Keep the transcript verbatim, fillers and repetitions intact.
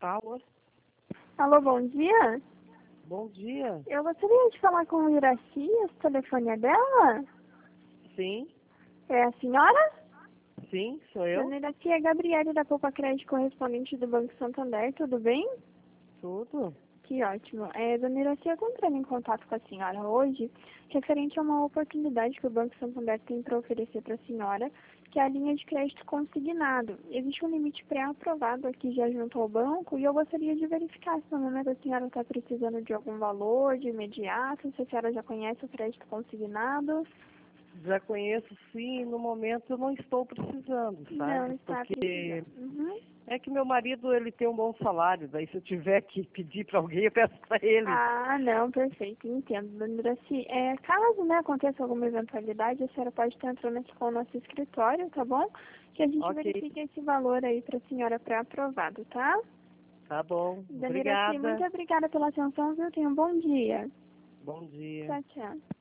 Alô? Alô, bom dia. Bom dia. Eu gostaria de falar com a Iraci, esse telefone é dela? Sim, É a senhora? sim, sou eu. Dona Iraci, é a Gabriele da Poupa Crédito, correspondente do Banco Santander, tudo bem? Tudo? Que ótimo. É, Dona Iraci, eu estou entrando em contato com a senhora hoje, referente a uma oportunidade que o Banco Santander tem para oferecer para a senhora, que é a linha de crédito consignado. Existe um limite pré-aprovado aqui já junto ao banco e eu gostaria de verificar se no momento a senhora está precisando de algum valor de imediato, se a senhora já conhece o crédito consignado. Já conheço, sim. No momento eu não estou precisando, Não sabe? está Porque precisando. Uhum. é que meu marido, ele tem um bom salário. Daí se eu tiver que pedir para alguém, eu peço para ele. Ah, não, perfeito, entendo, dona Iraci. É, caso né, aconteça alguma eventualidade, a senhora pode estar entrando aqui com o nosso escritório, tá bom? Que a gente Ok, verifique esse valor aí para a senhora pré-aprovado, tá? tá bom. Dona Iraci, muito Obrigada. obrigada pela atenção, viu? Tenha um bom dia. Bom dia. Tchau, tchau.